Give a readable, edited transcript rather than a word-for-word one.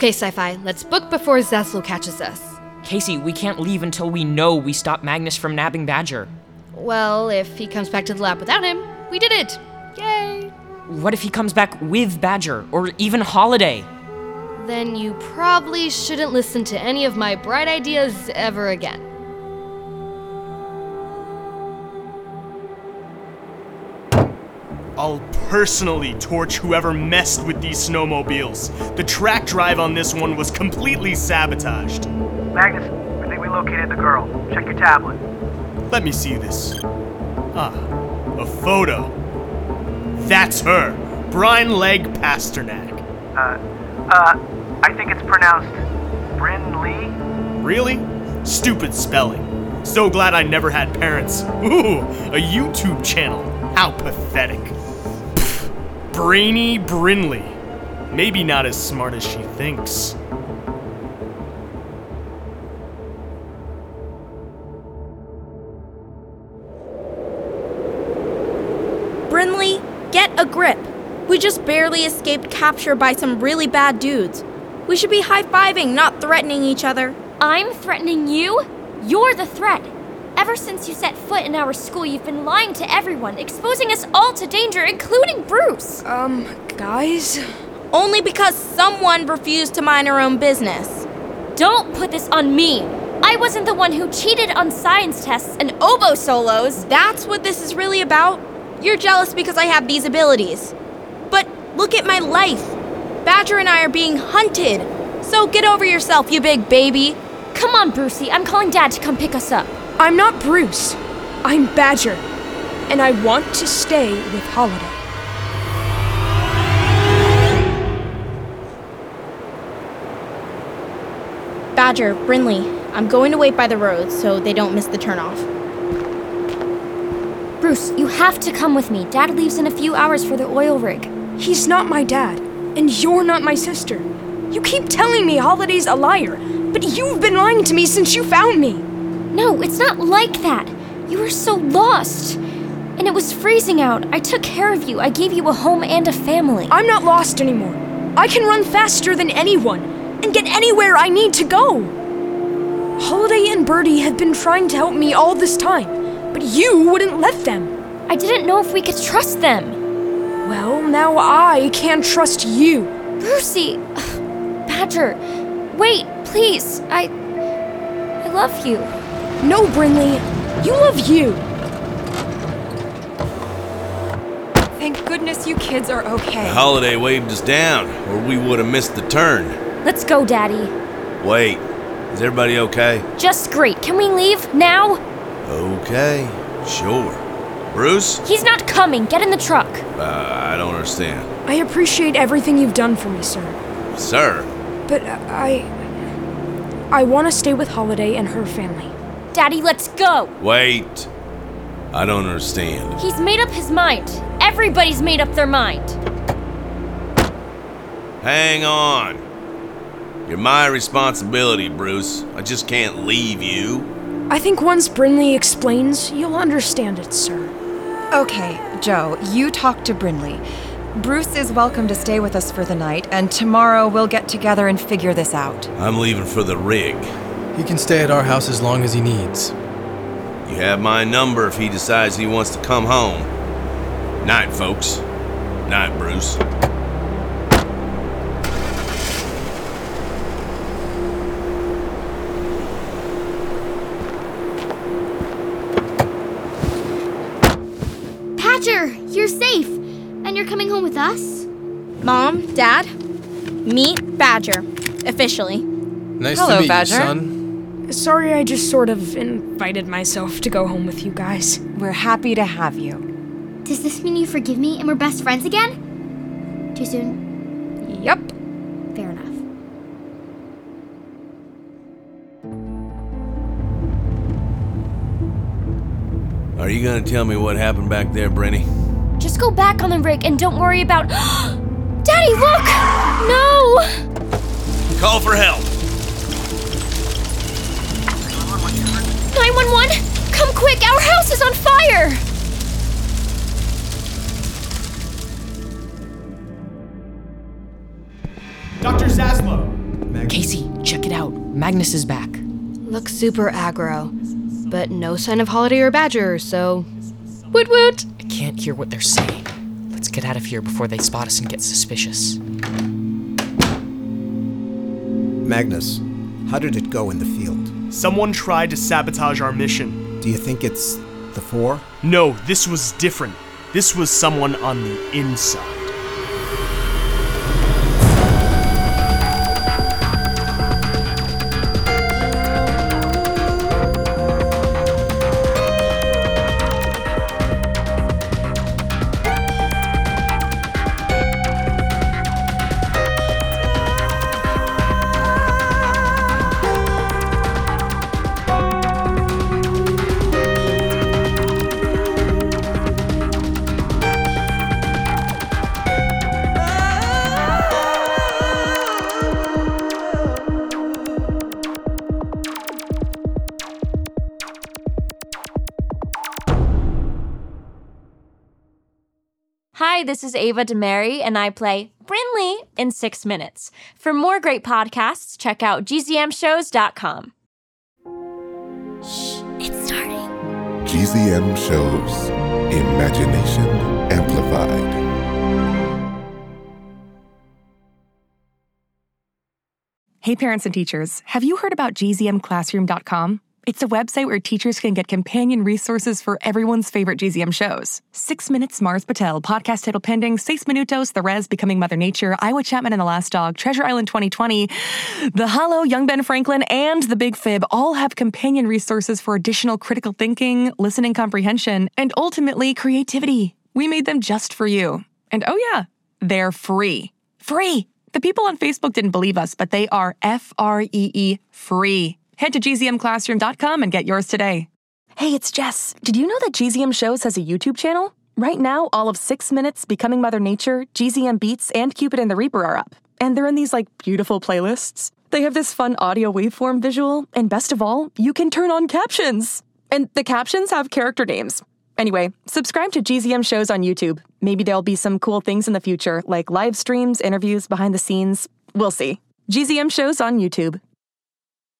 Okay, Sci-Fi, let's book before Zaslow catches us. Casey, we can't leave until we know we stopped Magnus from nabbing Badger. Well, if he comes back to the lab without him, we did it. Yay! What if he comes back with Badger, or even Holiday? Then you probably shouldn't listen to any of my bright ideas ever again. I'll personally torch whoever messed with these snowmobiles. The track drive on this one was completely sabotaged. Magnus, I think we located the girl. Check your tablet. Let me see this. Ah, a photo. That's her, Brine Leg Pasternak. I think it's pronounced Bryn Lee? Really? Stupid spelling. So glad I never had parents. Ooh, a YouTube channel. How pathetic. Pfft, Brainy Brinley. Maybe not as smart as she thinks. Brinley, get a grip. We just barely escaped capture by some really bad dudes. We should be high-fiving, not threatening each other. I'm threatening you? You're the threat. Ever since you set foot in our school, you've been lying to everyone, exposing us all to danger, including Bruce. Guys? Only because someone refused to mind our own business. Don't put this on me. I wasn't the one who cheated on science tests and oboe solos. That's what this is really about? You're jealous because I have these abilities. But look at my life. Badger and I are being hunted. So get over yourself, you big baby. Come on, Brucey. I'm calling Dad to come pick us up. I'm not Bruce. I'm Badger. And I want to stay with Holiday. Badger, Brinley, I'm going to wait by the road so they don't miss the turnoff. Bruce, you have to come with me. Dad leaves in a few hours for the oil rig. He's not my dad, and you're not my sister. You keep telling me Holiday's a liar, but you've been lying to me since you found me. No, it's not like that. You were so lost. And it was freezing out. I took care of you. I gave you a home and a family. I'm not lost anymore. I can run faster than anyone and get anywhere I need to go. Holiday and Birdie have been trying to help me all this time, but you wouldn't let them. I didn't know if we could trust them. Well, now I can't trust you. Brucey! Badger, wait, please. I love you. No, Brinley. You love you. Thank goodness you kids are okay. Holiday waved us down, or we would have missed the turn. Let's go, Daddy. Wait, is everybody okay? Just great. Can we leave now? Okay, sure. Bruce? He's not coming. Get in the truck. I don't understand. I appreciate everything you've done for me, sir. Sir? But I want to stay with Holiday and her family. Daddy, let's go. Wait. I don't understand. He's made up his mind. Everybody's made up their mind. Hang on. You're my responsibility, Bruce. I just can't leave you. I think once Brinley explains, you'll understand it, sir. Okay, Joe, you talk to Brinley. Bruce is welcome to stay with us for the night, and tomorrow we'll get together and figure this out. I'm leaving for the rig. He can stay at our house as long as he needs. You have my number if he decides he wants to come home. Night, folks. Night, Bruce. Badger, you're safe. And you're coming home with us? Mom, Dad, meet Badger, officially. Nice Hello, to meet Badger. you, son. Sorry, I just sort of invited myself to go home with you guys. We're happy to have you. Does this mean you forgive me and we're best friends again? Too soon? Yup. Fair enough. Are you gonna tell me what happened back there, Brenny? Just go back on the rig and don't worry about... Daddy, look! No! Call for help. 911! Come quick! Our house is on fire! Dr. Zaslow, Magnus is back. Looks super aggro, but no sign of Holiday or Badger, so woot woot! I can't hear what they're saying. Let's get out of here before they spot us and get suspicious. Magnus, how did it go in the field? Someone tried to sabotage our mission. Do you think it's the Four? No, this was different. This was someone on the inside. Hi, this is Ava DeMary, and I play Brinley in 6 Minutes. For more great podcasts, check out gzmshows.com. It's starting. GZM Shows. Imagination Amplified. Hey parents and teachers, have you heard about gzmclassroom.com? It's a website where teachers can get companion resources for everyone's favorite GZM shows. 6 Minutes, Mars Patel, Podcast Title Pending, 6 Minutos, The Res, Becoming Mother Nature, Iowa Chapman and the Last Dog, Treasure Island 2020, The Hollow, Young Ben Franklin, and The Big Fib all have companion resources for additional critical thinking, listening comprehension, and ultimately creativity. We made them just for you. And oh yeah, they're free. Free! The people on Facebook didn't believe us, but they are Free free. Head to gzmclassroom.com and get yours today. Hey, it's Jess. Did you know that GZM Shows has a YouTube channel? Right now, all of 6 Minutes, Becoming Mother Nature, GZM Beats, and Cupid and the Reaper are up. And they're in these, beautiful playlists. They have this fun audio waveform visual, and best of all, you can turn on captions. And the captions have character names. Anyway, subscribe to GZM Shows on YouTube. Maybe there'll be some cool things in the future, like live streams, interviews, behind the scenes. We'll see. GZM Shows on YouTube.